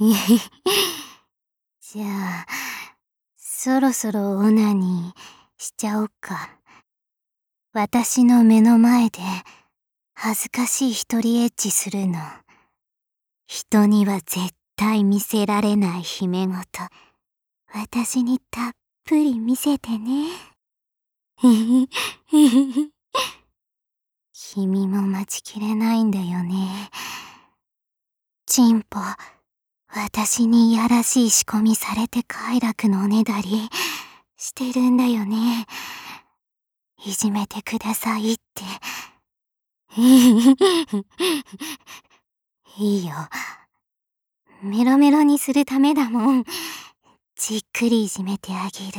じゃあ、そろそろオナニーしちゃおっか。私の目の前で恥ずかしい一人エッチするの。人には絶対見せられない秘め事。私にたっぷり見せてね。君も待ちきれないんだよね。チンポ、私にいやらしい仕込みされて快楽のおねだりしてるんだよね。いじめてくださいって。いいよ。メロメロにするためだもん。じっくりいじめてあげる。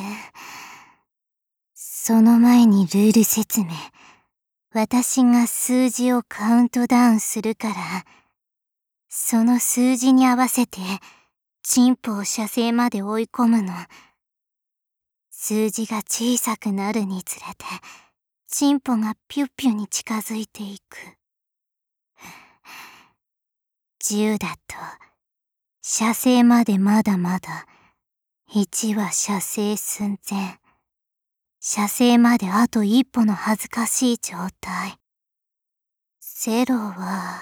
その前にルール説明。私が数字をカウントダウンするから、その数字に合わせて、チンポを射精まで追い込むの。数字が小さくなるにつれて、チンポがピュッピュに近づいていく。10だと、射精までまだまだ。1は射精寸前。射精まであと一歩の恥ずかしい状態。0は、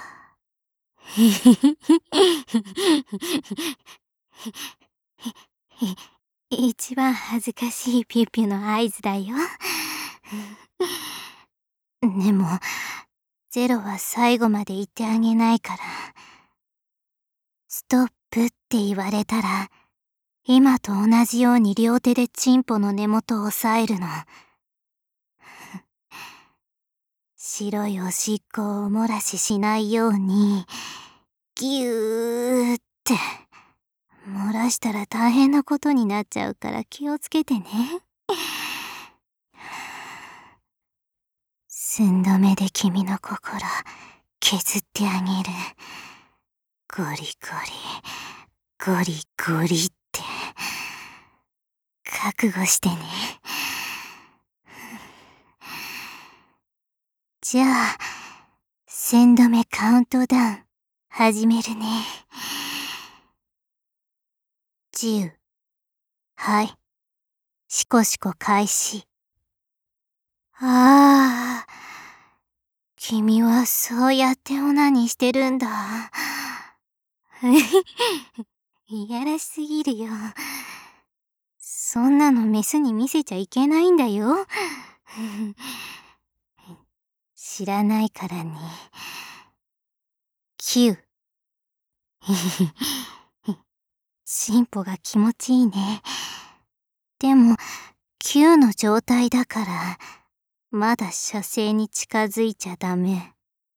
一番恥ずかしいピュッピュの合図だよ。でも、0は最後まで言ってあげないから。ストップって言われたら、今と同じように両手でチンポの根元を押さえるの。白いおしっこをお漏らししないように、ぎゅーって。漏らしたら大変なことになっちゃうから気をつけてね。寸止めで君の心削ってあげる。ゴリゴリ、ゴリゴリって。覚悟してね。じゃあ、1000度目カウントダウン始めるね。10。はい。シコシコ開始。ああ、君はそうやってオナニーしてるんだ。いやらしすぎるよ。そんなのメスに見せちゃいけないんだよ。知らないからね。9。進歩が気持ちいいね。でも、9の状態だから、まだ射精に近づいちゃダメ。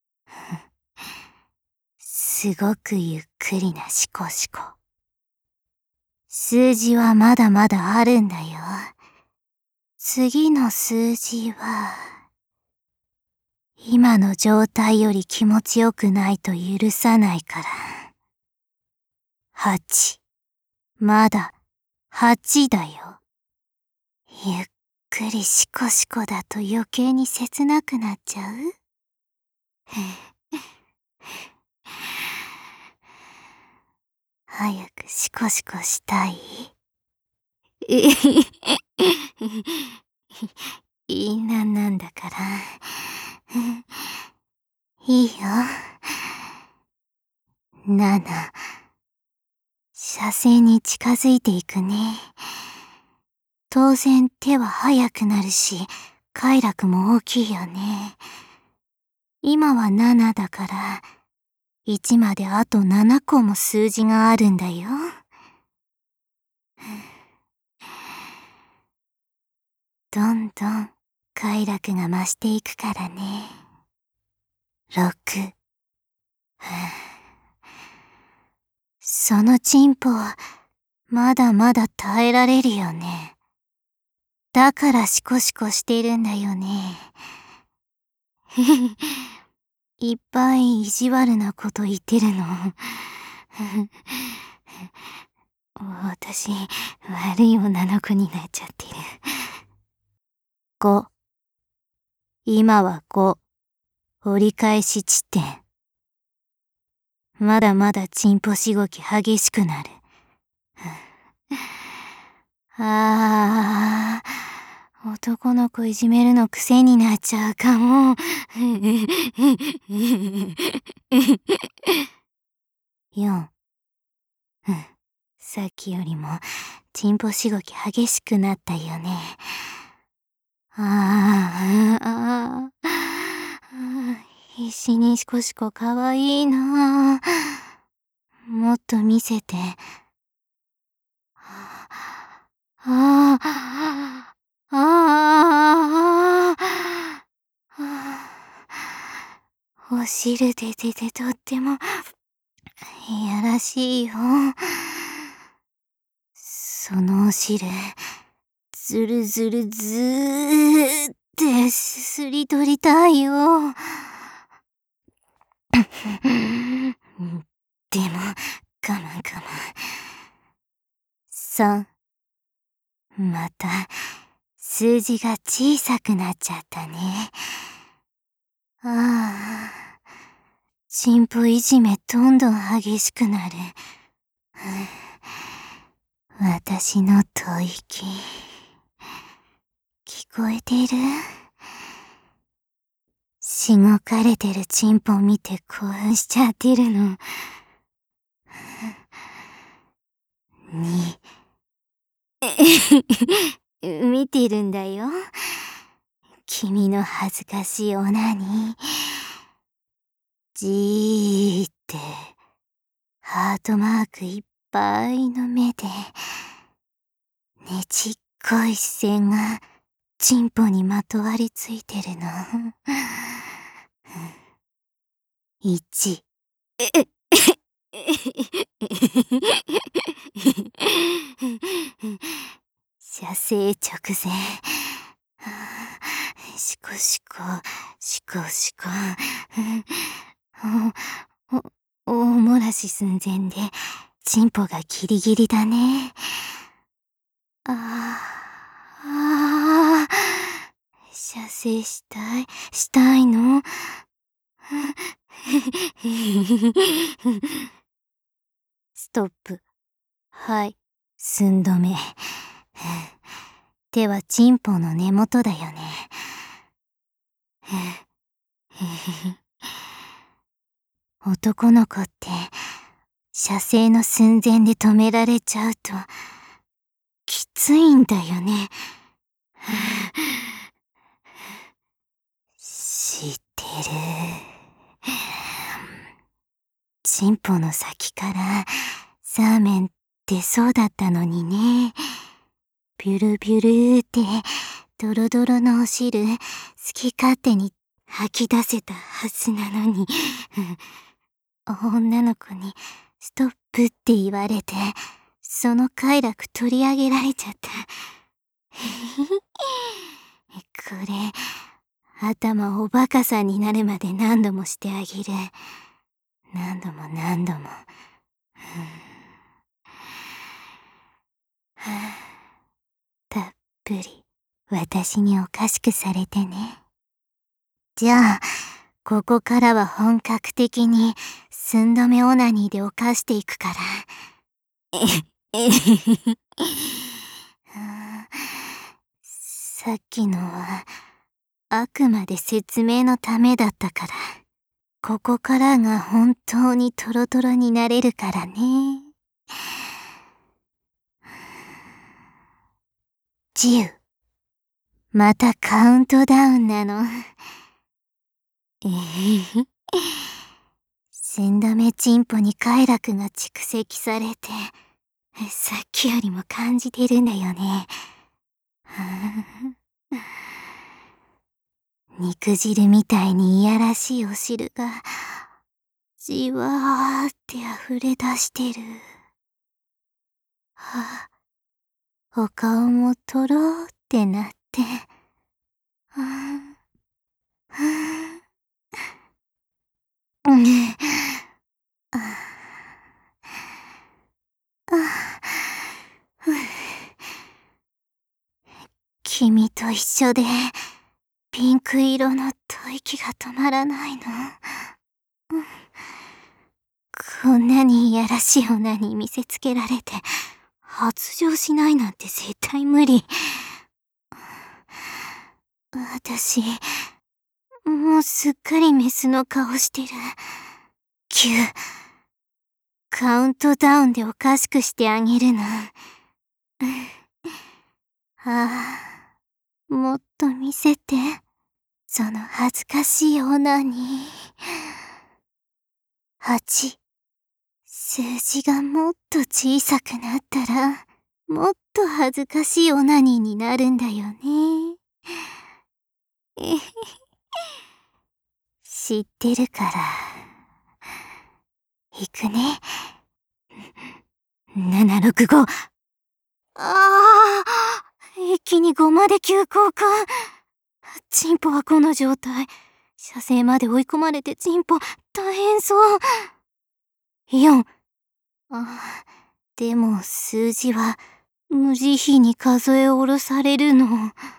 すごくゆっくりなシコシコ。数字はまだまだあるんだよ。次の数字は、今の状態より気持ちよくないと許さないから。8。まだ8だよ。ゆっくりシコシコだと余計に切なくなっちゃう？早くシコシコしたい？いいなんだから。いいよ。7。射精に近づいていくね。当然手は速くなるし、快楽も大きいよね。今は7だから、1まであと7個も数字があるんだよ。どんどん快楽が増していくからね。6。そのチンポはまだまだ耐えられるよね。だからシコシコしてるんだよね。いっぱい意地悪なこと言ってるの。私、悪い女の子になっちゃってる。5。今は5。折り返し地点。 まだまだチンポしごき激しくなる。男の子いじめるの癖になっちゃうかも。4、さっきよりもチンポしごき激しくなったよね。必死にシコシコかわいいな。もっと見せて。お汁で出てとっても、いやらしいよ。そのお汁、ずるずるずーってすすり取りたいよ。でも、我慢。3、また、数字が小さくなっちゃったね。チンポいじめどんどん激しくなる。私の吐息、聞こえてる？しごかれてるチンポ見て興奮しちゃってるの。見てるんだよ。君の恥ずかしいオナニー。じーって、ハートマークいっぱいの目で、ねちっこい視線がチンポにまとわりついてるの。1、射精直前。シコシコ。大漏らし寸前で、チンポがギリギリだね。射精したいの？ストップ。はい、寸止め。手はチンポの根元だよね。男の子って、射精の寸前で止められちゃうと、きついんだよね。知ってる。チンポの先からサーメン出そうだったのにね。ビュルビュルってドロドロのお汁好き勝手に吐き出せたはずなのに女の子にストップって言われて、その快楽取り上げられちゃった。これ、頭おバカさんになるまで何度もしてあげる。何度も。たっぷり私におかしくされてね。じゃあ、ここからは本格的に寸止めオナニーで犯していくから。さっきのはあくまで説明のためだったから、ここからが本当にトロトロになれるからね。10、またカウントダウンなの。寸止めチンポに快楽が蓄積されて、さっきよりも感じてるんだよね。肉汁みたいにいやらしいお汁が、じわーって溢れ出してる。お顔もとろーってなって。君と一緒で、ピンク色の吐息が止まらないの。 こんなにいやらしい女に見せつけられて、発情しないなんて絶対無理。私、もうすっかりメスの顔してる。9、カウントダウンでおかしくしてあげるの。ああ、もっと見せて。その恥ずかしいオナニー。8、数字がもっと小さくなったら、もっと恥ずかしいオナニーになるんだよね。知ってるから。いくね。765。ああ、一気に5まで急降下。チンポはこの状態。射精まで追い込まれてチンポ、大変そう。4。でも数字は無慈悲に数え下ろされるの。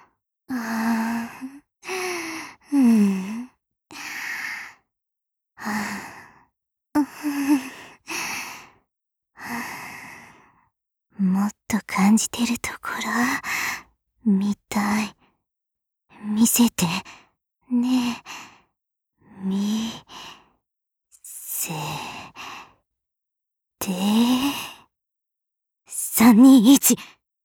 もっと感じてるところ、見たい。見せて、ねえ、見せて、3、2、1。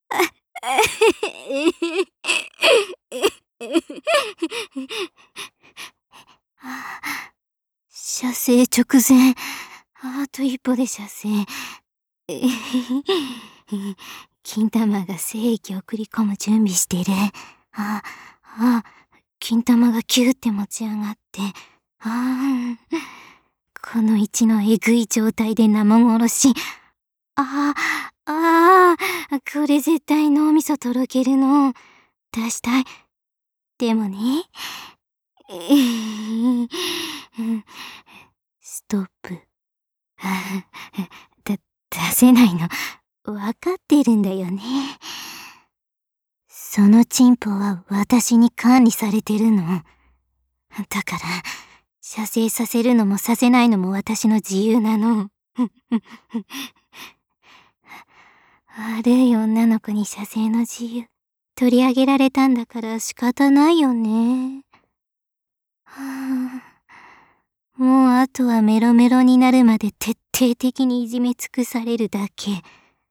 射精直前。あと一歩で射精。金玉が精液を送り込む準備してる。金玉がキューって持ち上がって。この1のえぐい状態で生殺し。これ絶対脳みそとろけるの。出したい。でもね。ストップ。出せないの。わかってるんだよね。そのチンポは私に管理されてるの。だから、射精させるのもさせないのも私の自由なの。悪い女の子に射精の自由取り上げられたんだから仕方ないよね。もうあとはメロメロになるまで徹底的にいじめ尽くされるだけ。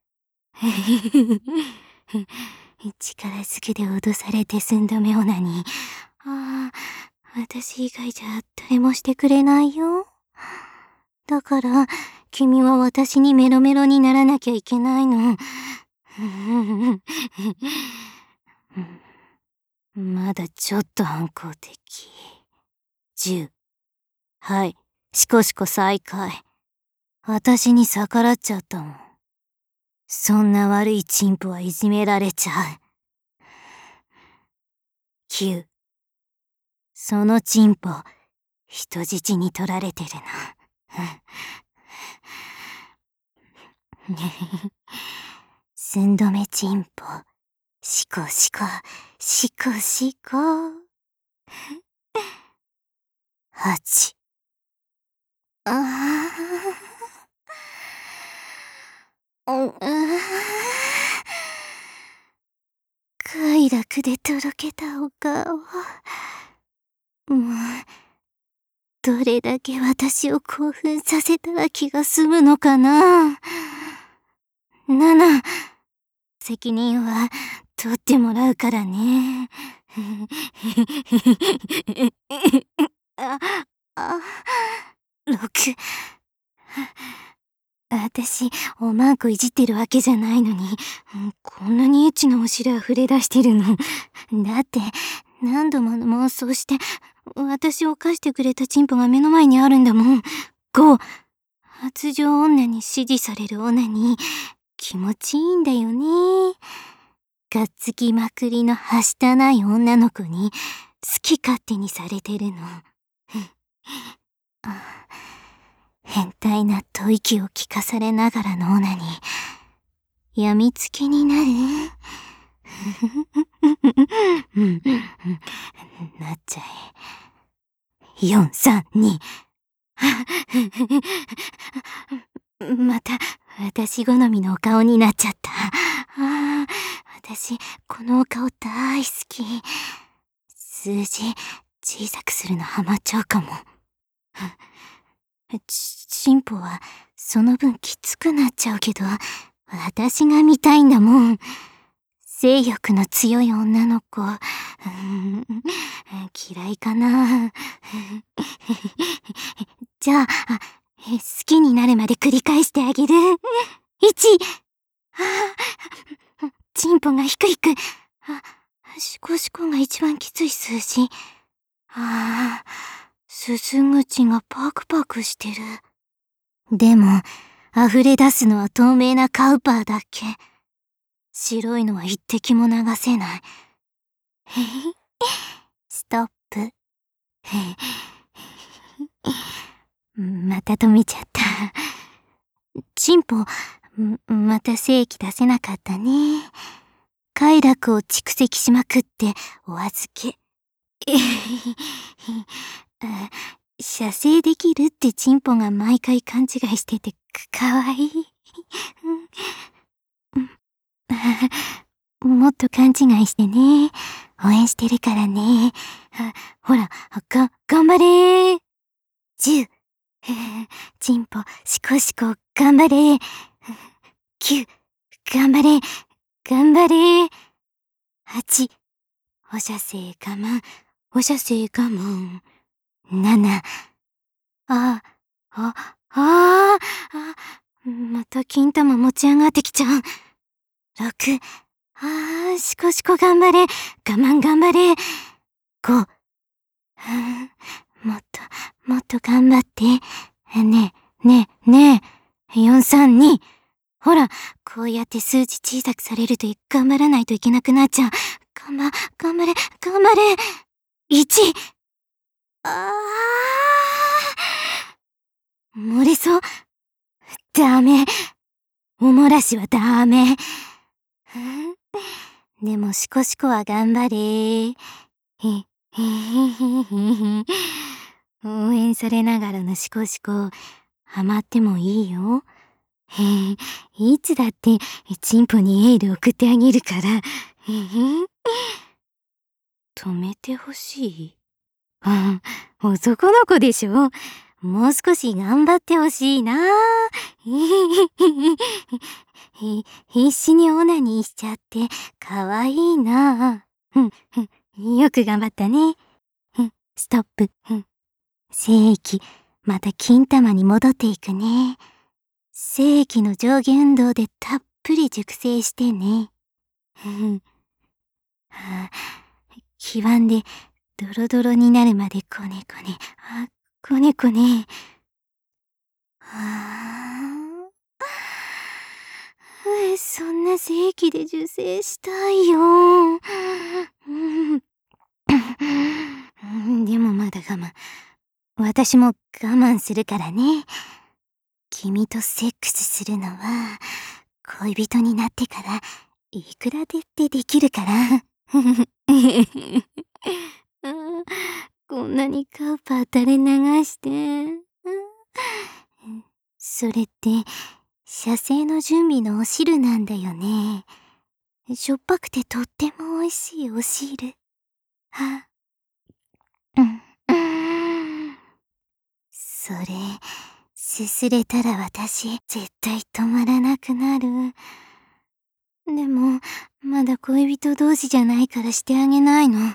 力ずくで脅されて寸止めオナニー。私以外じゃ誰もしてくれないよ。だから、君は私にメロメロにならなきゃいけないの。まだちょっと反抗的。10。はい。シコシコ再開。私に逆らっちゃったもん。そんな悪いチンポはいじめられちゃう。9。そのチンポ、人質に取られてるな。寸止めチンポ、シコシコ、シコシコ。8。快楽でとろけたお顔。もう、どれだけ私を興奮させたら気が済むのかな。7、責任は取ってもらうからね。6。私、おまんこいじってるわけじゃないのに、こんなにエッチなお尻溢れ出してるの。だって、何度も妄想して、私を犯してくれたチンポが目の前にあるんだもん。5、発情女に支持される女に、気持ちいいんだよね。がっつきまくりのはしたない女の子に、好き勝手にされてるの。変態な吐息を聞かされながらのオナに、やみつきになるなっちゃえ。4、3、2、 また、私好みのお顔になっちゃった。私、このお顔大好き。数字、小さくするのハマっちゃうかも。チンポは、その分きつくなっちゃうけど、私が見たいんだもん。性欲の強い女の子、嫌いかな。じゃあ、好きになるまで繰り返してあげる。1、チンポがひくひく。シコシコが一番きつい数字。すす口がパクパクしてる。でも、溢れ出すのは透明なカウパーだけ。白いのは一滴も流せない。ストップ。また止めちゃった。チンポ、また精液出せなかったね。快楽を蓄積しまくってお預け。射精できるってチンポが毎回勘違いしててかわいい。もっと勘違いしてね。応援してるからね。ほら、頑張れー。10。チンポ、シコシコ、頑張れー。9。頑張れ。頑張れ。8。放射性我慢。放射性我慢。7。また金玉持ち上がってきちゃう。6。シコシコ頑張れ。我慢頑張れ。5。もっと頑張って。ねえ。432。ほら、こうやって数字小さくされると頑張らないといけなくなっちゃう。頑張れ。1。漏れそう。ダメ。お漏らしはダメ。でもシコシコは頑張れ。応援されながらのシコシコ、ハマってもいいよ。いつだってチンポにエール送ってあげるから。止めてほしい。男の子でしょ。もう少し頑張ってほしいな。必死にオナニーしちゃってかわいいな。よく頑張ったね。ストップ。精液、また金玉に戻っていくね。精液の上下運動でたっぷり熟成してね。黄ばんでドロドロになるまでこねこね。そんな精液で受精したいよ。でもまだ我慢。私も我慢するからね。君とセックスするのは恋人になってからいくらでってできるから。こんなにカウパー垂れ流して。それって射精の準備のお汁なんだよね。しょっぱくてとっても美味しいお汁。それ、すすれたら私、絶対止まらなくなる。でも、まだ恋人同士じゃないからしてあげないの。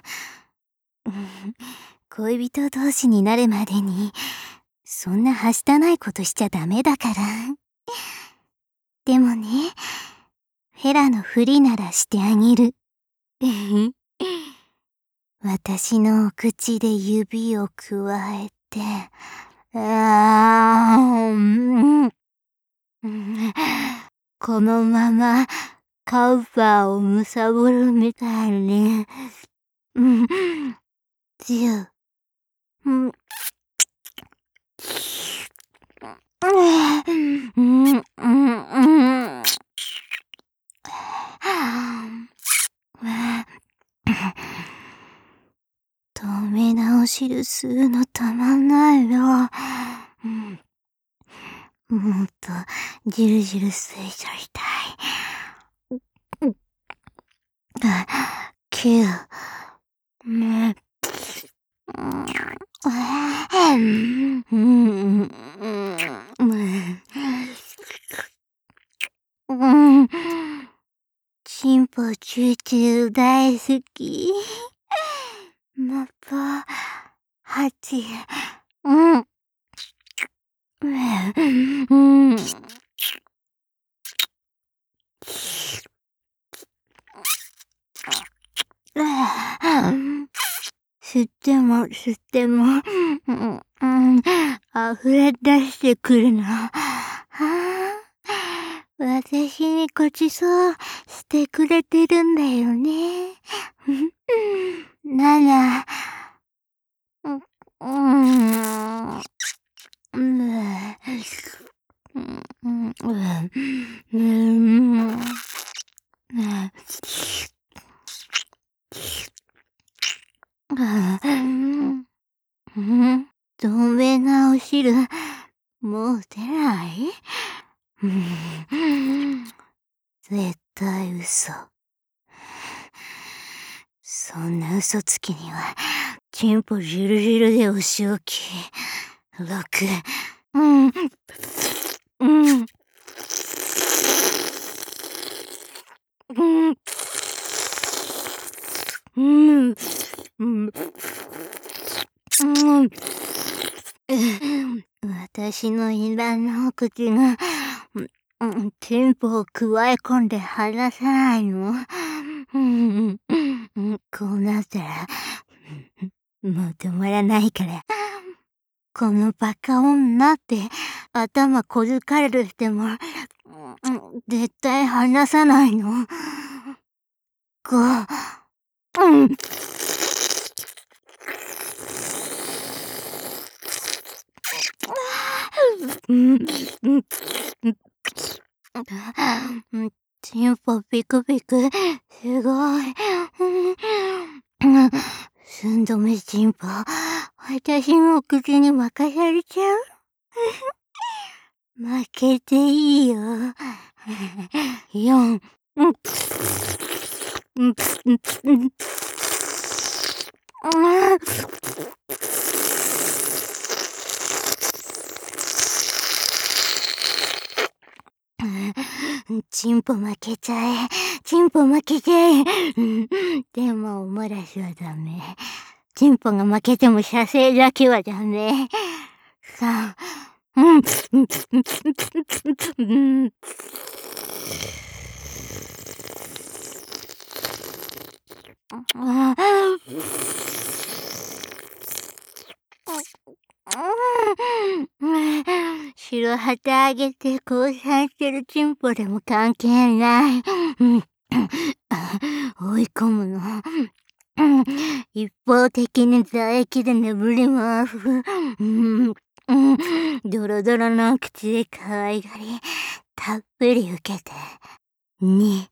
恋人同士になるまでに、そんなはしたないことしちゃダメだから。でもね、ヘラのふりならしてあげる。私のお口で指をくわえて、このままカウパーをむさぼるみたいに。10。透明なお汁吸うのたまんないよ。 もっとじるじる吸い取りたい。9、ね、チンポチューチュー大好き。もっぽ8、吸っても吸っても、溢れ出してくるの。私にごちそうしてくれてるんだよね。なら、透明なお汁、もう出ない？絶対嘘。そんな嘘つきには、チンポジルジルでお仕置き。6、私のいらぬお口が、チンポをくわえ込んで離さないの。こうなったら、もう止まらないから。このバカ女って頭こづかれるしても、絶対離さないの。5、チンポピクピク、すごい。寸止めチンポ、私の口に任されちゃう？負けていいよ。4、チンポ負けちゃえ。チンポ負けちゃえ。でも、おもらしはダメ。チンポが負けても射精だけはダメ。3、白旗あげて交際してるチンポでも関係ない。追い込むの。一方的に唾液で眠ります。ドロドロの口で可愛がり、たっぷり受けて。2、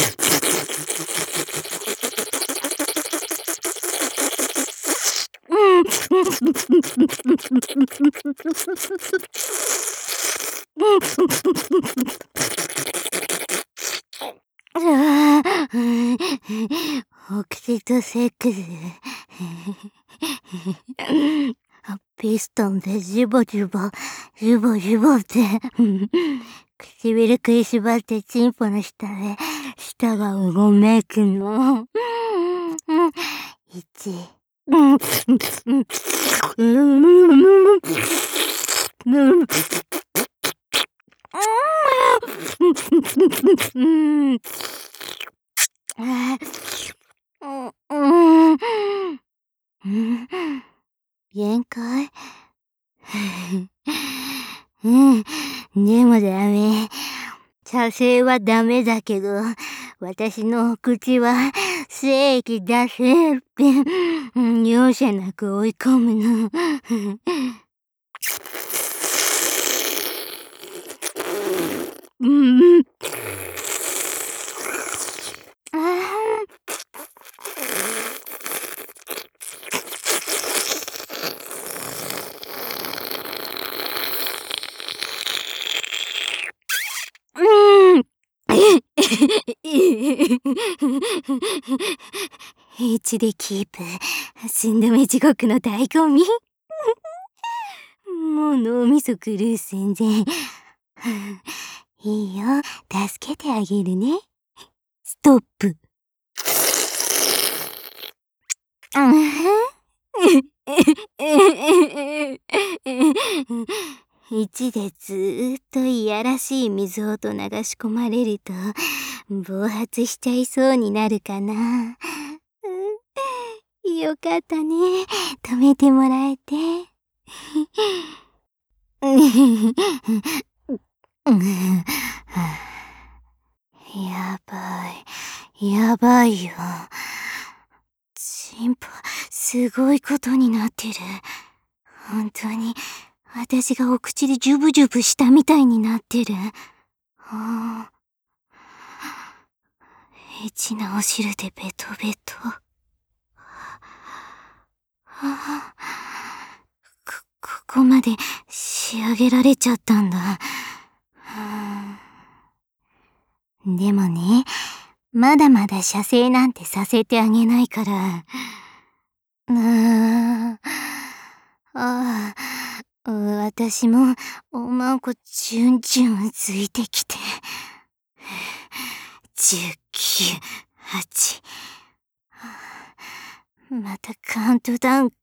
オキシトセックス。ピストンでジュボジュボ、ジュボジュボって。唇食いしばってチンポの下で、舌がうごめくの。1、限界？でもダメ。射精はダメだけど、私のお口は精液出せって、容赦なく追い込むの。 口でキープ。寸止め地獄の醍醐味。もう脳みそ狂う寸前。いいよ、助けてあげるね。ストップ。1でずーっといやらしい水音流し込まれると暴発しちゃいそうになるかな。よかったね、止めてもらえて。やばい、やばいよ。チンポ、すごいことになってる。本当に、私がお口でジュブジュブしたみたいになってる。エッチなお汁でベトベト。ここまで仕上げられちゃったんだ。でもね、まだまだ射精なんてさせてあげないから。私もおまんこじゅんじゅんついてきて。19、8。またカウントダウン。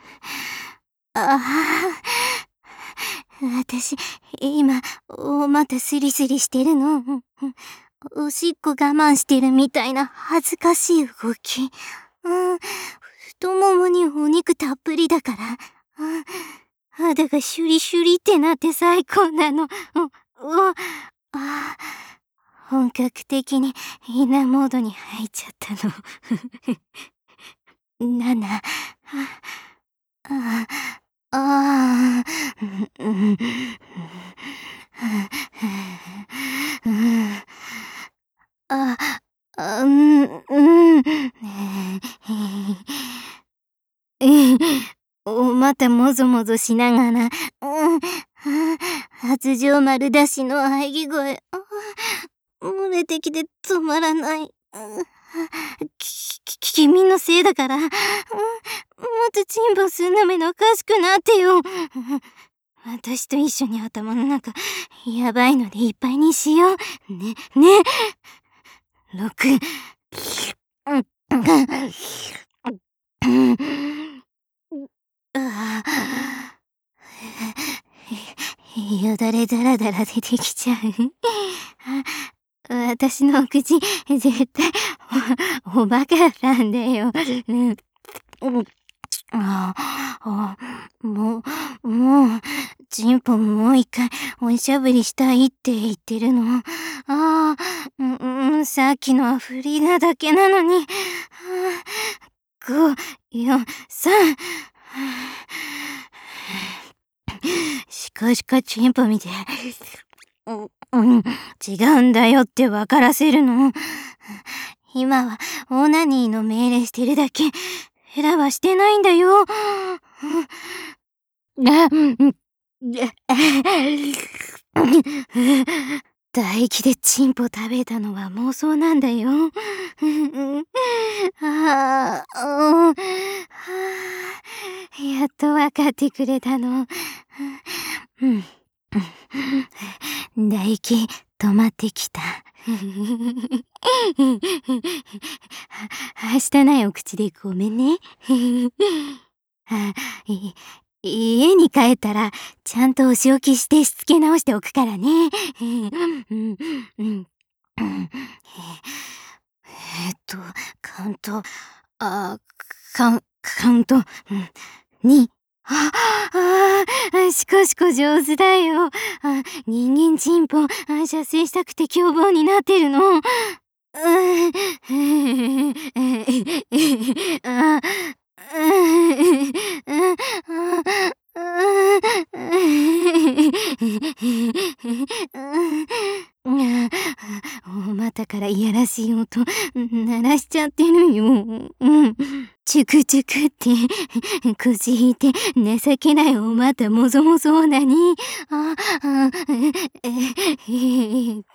私、今、またスリスリしてるの。おしっこ我慢してるみたいな恥ずかしい動き。太ももにお肉たっぷりだから。肌がシュリシュリってなって最高なの。本格的にインナーモードに入っちゃったの。7、またもぞもぞしながら、発情丸出しの喘ぎ声、漏れてきて止まらない。君のせいだから、もっとチンポすんのめのおかしくなってよ。私と一緒に頭の中、やばいのでいっぱいにしよう。ね。6。よだれだらだら出てきちゃう。私のお口、絶対、おバカなんだよ。もう、チンポもう一回おしゃぶりしたいって言ってるの。さっきのはフリーなだけなのに。5、4、3。しかチンポ見て。違うんだよって分からせるの。今はオナニーの命令してるだけ。ヘラはしてないんだよ。唾液でチンポ食べたのは妄想なんだよ。やっと分かってくれたの。唾液止まってきた。はしたないお口でごめんね。家に帰ったらちゃんとお仕置きしてしつけ直しておくからね。カウント、カウント、2。シコシコ上手だよ。人間チンポ、射精したくて凶暴になってるの。お股からいやらしい音鳴らしちゃってるよ。チュクチュクって腰引いて情けないお股もぞもぞな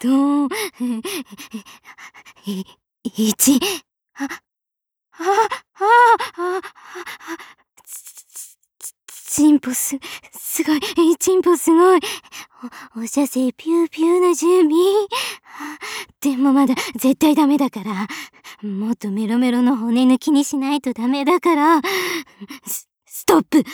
に。1。 ああ、チンポすごい、チンポすごい。お射精ピューピューの準備。でもまだ絶対ダメだから。もっとメロメロの骨抜きにしないとダメだから。ストップ。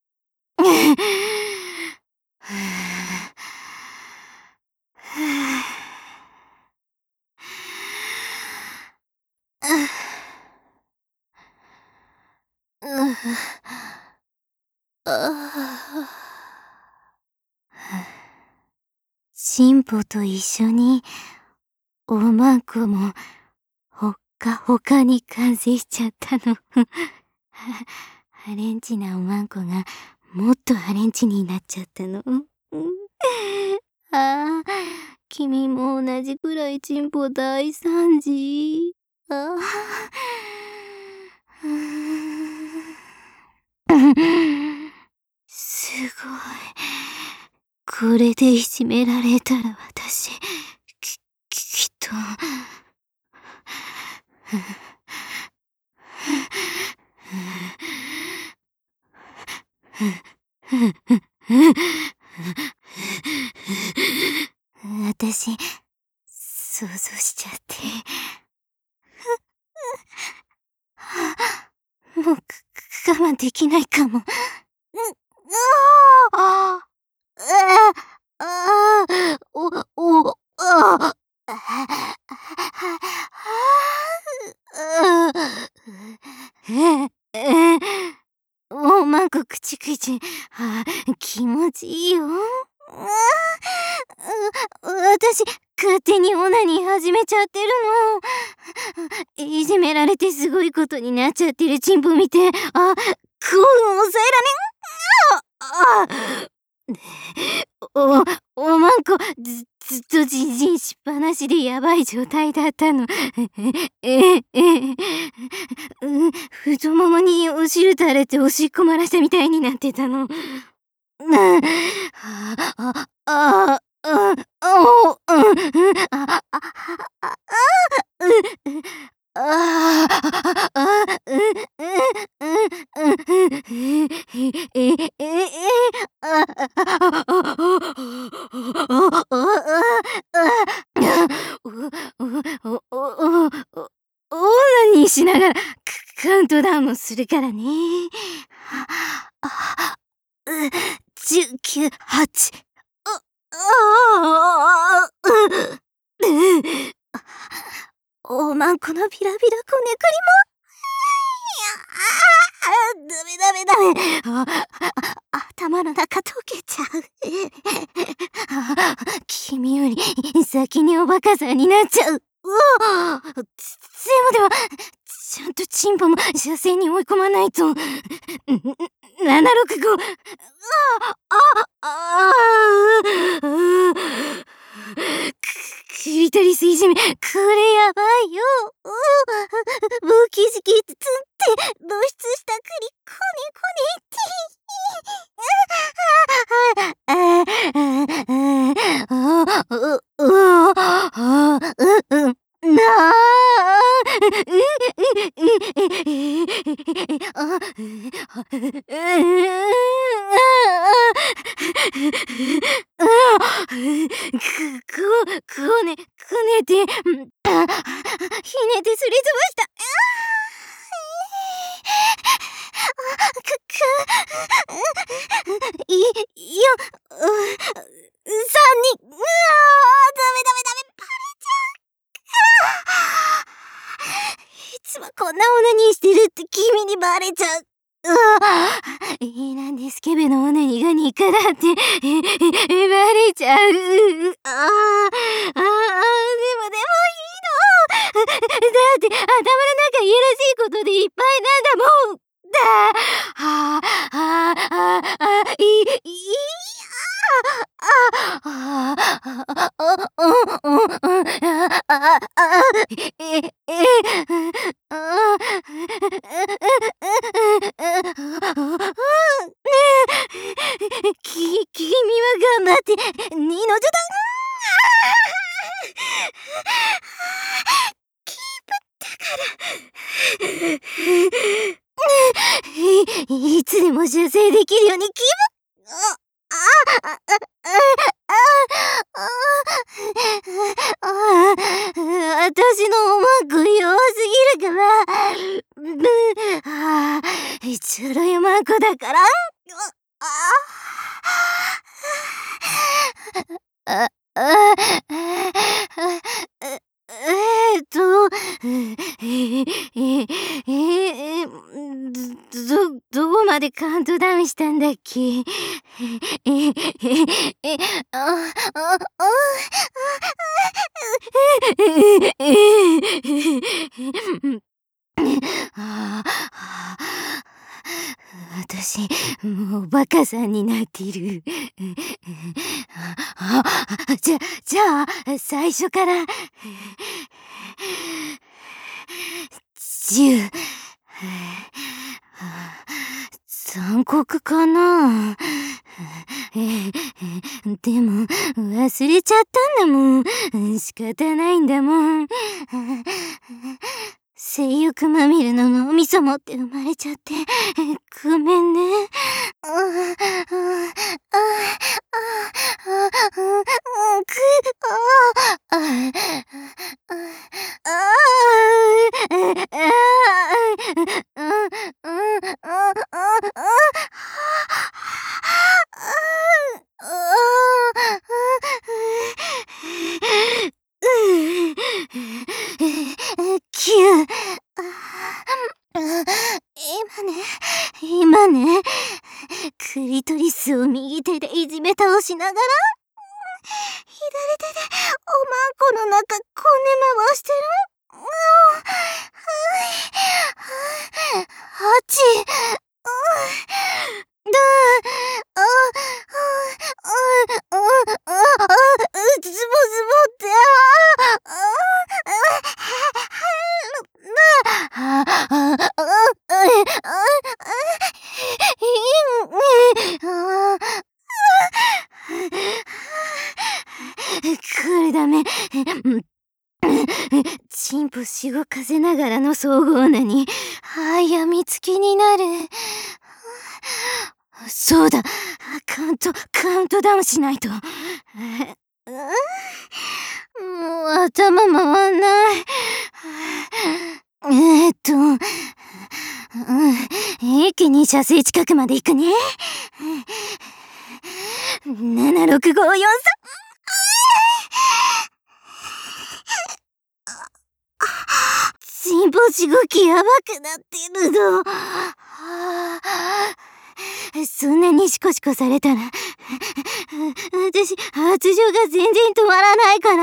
チンポと一緒におまんこもほっかほかに完成しちゃったの。ハレンチなおまんこがもっとハレンチになっちゃったの。ああ、君も同じくらいチンポ大惨事。ああ。すごい。これでいじめられたら私、きっと。私、想像しちゃって。もう我慢できないかも。おまんこくちくち。気持ちいいよ。私、勝手にオナニー始めちゃってるの。いじめられてすごいことになっちゃってるチンポ見て、興奮抑えられん。おまんこ、ずっとジンジンしっぱなしでやばい状態だったの。太ももにお汁垂れておしっこ漏らしたみたいになってたの。オーナニーしながらカウントダウンもするからね。10、9、8。おまんこのビラビラこねくりも。ダメ。頭の中溶けちゃう。君より先におバカさんになっちゃう。でも、ちゃんとチンポも射精に追い込まないと。765。クリトリスいじめ、これやばいよ。ボキジキつって露出した栗コネって。こねて、ひねてすりつぶした。3人。ダメ。バレちゃう。いつもこんなオナニーしてるって君にバレちゃう。なんでスケベのオナニーが日課だって、バレちゃう。でもいいの。だって頭の中いやらしいことでいっぱいなんだもん。君は頑張って、二の女だ。キープだから。 いつでも射精できるように気分私の思惑弱すぎるから、ちょろいまこだから、あ、あ、えーっと、えええどこまでカウントダウンしたんだっけ？あ、あ、あ、私、もうバカさんになっている。じゃあ、最初から、10、残酷かな。でも、忘れちゃったんだもん。仕方ないんだもん。性欲まみれの脳みそ持って生まれちゃって、ごめんね。9、今ね、クリトリスを右手でいじめ倒しながら、左手でおまんこの中こね回してる。8、ズボズボって、これダメ。チンポしごかせながらの総合なに、やみつきになる。そうだ、カウントダウンしないと。もう頭回んない。一気に射精近くまで行くね。76543。チンポしごきやばくなってるの。そんなにシコシコされたら、私、発情が全然止まらないから。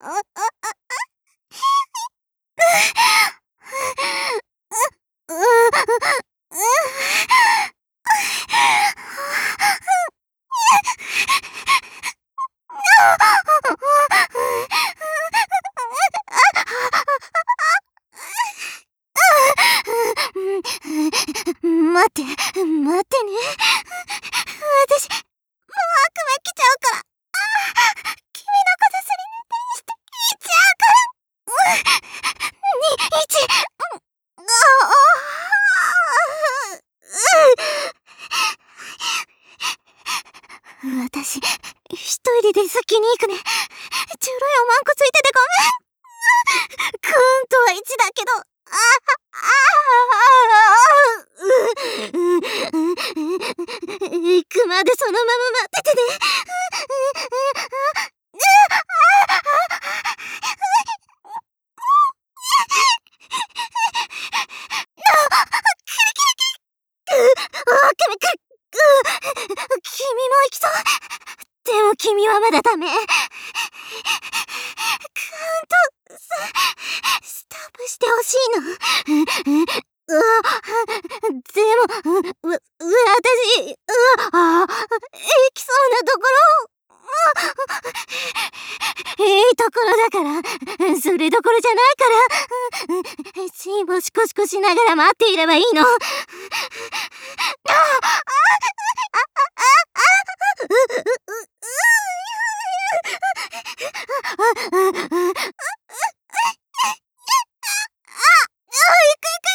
待ってね。私、もう悪魔来ちゃうから。君のことすり抜けにしていっちゃうから。2、1、私、一人で先に行くね。ちょろいおまんこついててごめん。カウントは1だけど。行くまでそのまま待っててね。君も行きそう。でも君はまだダメ。カウントストップしてほしいの。でも、私、行きそうなところ。いいところだから、それどころじゃないから、チンポシコシコしながら待っていればいいの。行く。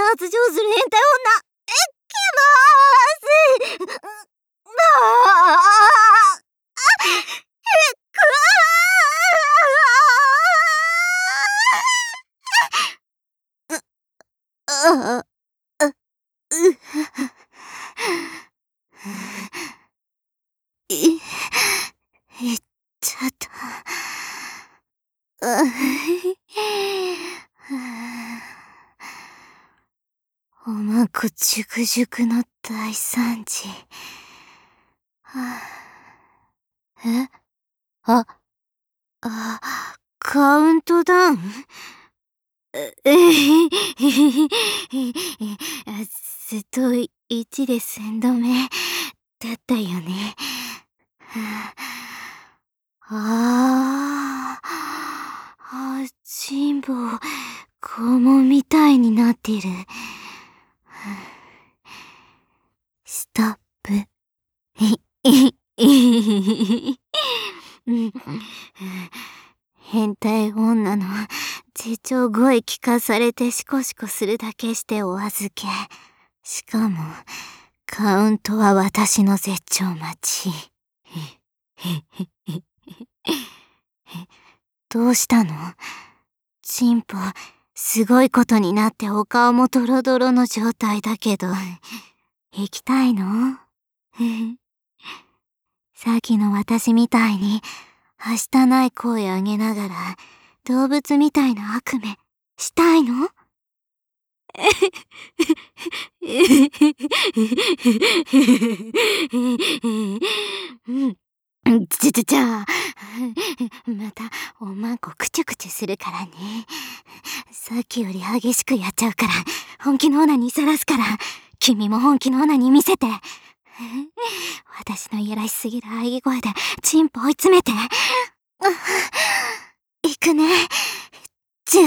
発情する変態女、きます。言っちゃった。おまんこじゅくじゅくの大惨事。えあ、カウントダウンずっと1で寸止めだったよね。チンボ肛門みたいになってる。ストップ。変態女の自重声聞かされてシコシコするだけしてお預け。しかも、カウントは私の絶頂待ち。どうしたの？チンポ、すごいことになってお顔もドロドロの状態だけど、行きたいの？さっきの私みたいに、はしたない声上げながら、動物みたいな悪夢、したいの？じゃあ、また、おまんこくちゅくちゅするからね。さっきより激しくやっちゃうから、本気のオナニーさらすから、君も本気のオナニー見せて。私のいやらしすぎる喘ぎ声で、チンポ追い詰めて。いくね。10。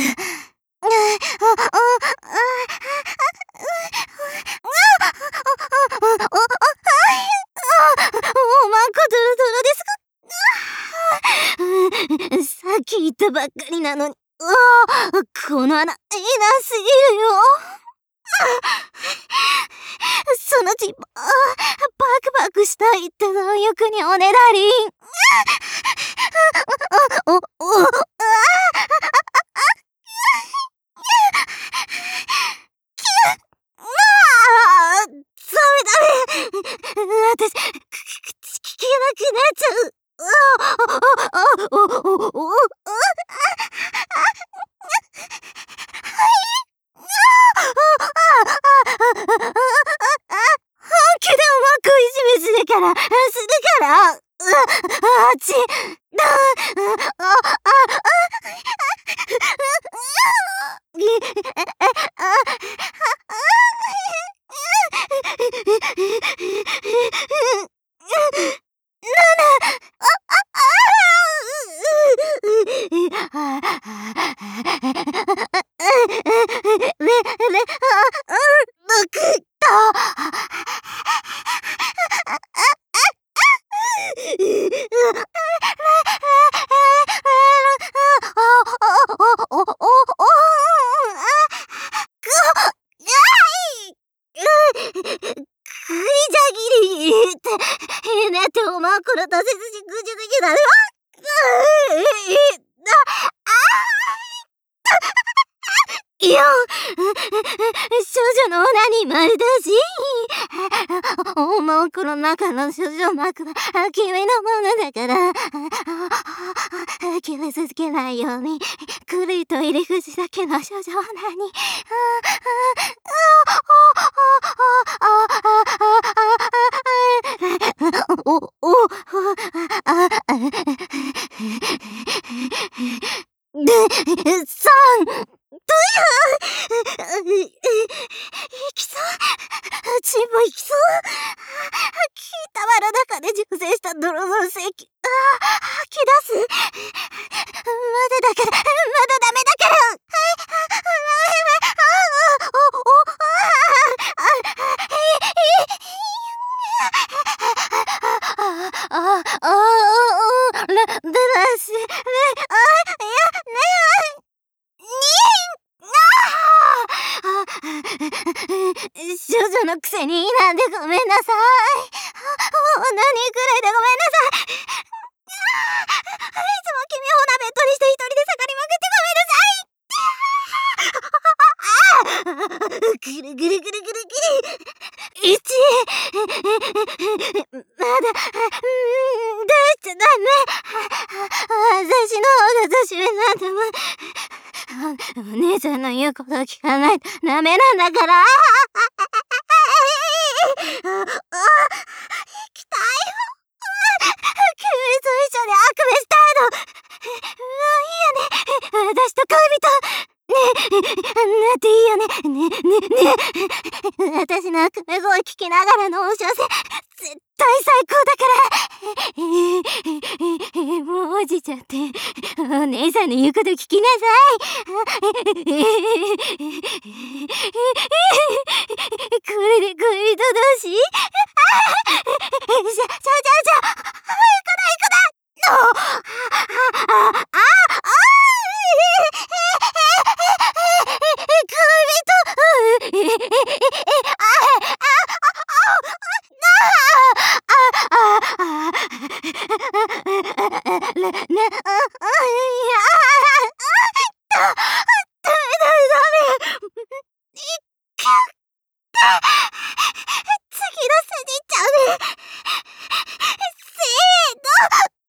おまんこドロドロです。さっき言ったばっかりなのに。この穴、いなすぎるよ。そのチンポ、パクパクしたいって貪欲におねだり。ダメ。私、口聞けなくなっちゃう。本気でおまんこいじめするから、ち、だっておまんこのと背筋ぐじゅぐじゅだろ。いや、少女のオナニー丸出し。おまんこの中の少女膜は君のものだから、傷つけないように狂いと入り口だけの少女オナニー。さん、どういう、いきそう、チンポいきそう、聞いたわら中で熟成したドロドロ精気、吐き出す、まだだから、まだダメだから、 少女のくせになんでごめんなさい。オナニーくらいでごめんなさい。いつも君をオナベットにして一人で盛りまくってごめんなさい。ぐるぐるぐるぐるぐる。1。まだ、出しちゃダメ。私の方が年上なんだもん。お姉さんの言うこと聞かないとダメなんだから。行きたいよ。君と一緒に悪夢したいの。いいよね。私と恋人。ねなっていいよね。私の悪夢声聞きながらのお小説、絶対最高だから。もう落ちちゃって。お姉さんの言うこと聞きなさい。これで恋人同士？じゃ、行くな。次のせに行っちゃうね。せーの。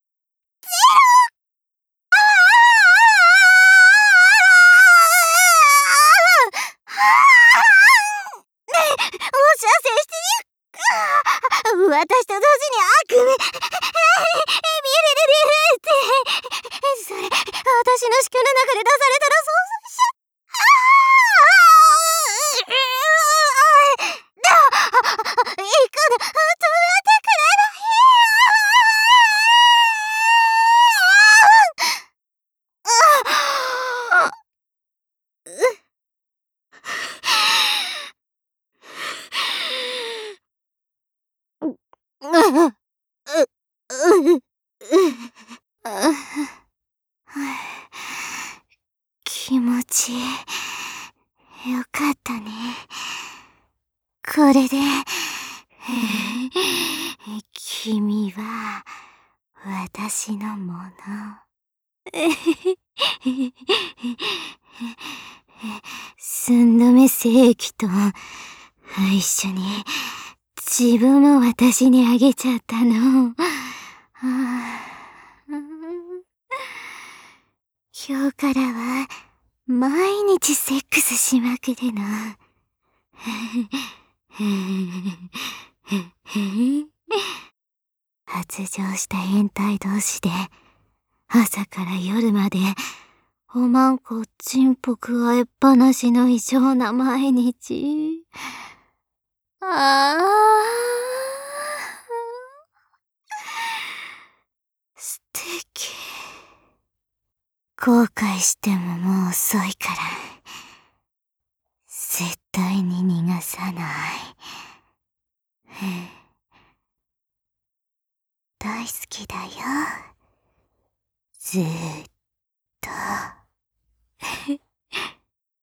お知らせして私と同時に悪夢。見れれれって。それ、私の子宮の中で出されたら想像しちゃ行くの、止めてくれない気持ちよかったね。これで君は私のもの。寸止め精液と一緒に自分も私にあげちゃったの。今日からは毎日セックスしまくるの。発情した変態同士で朝から夜までおまんこちんぽくわえっぱなしの異常な毎日。素敵。後悔してももう遅いから絶対に逃がさない。大好きだよ。ずーっと。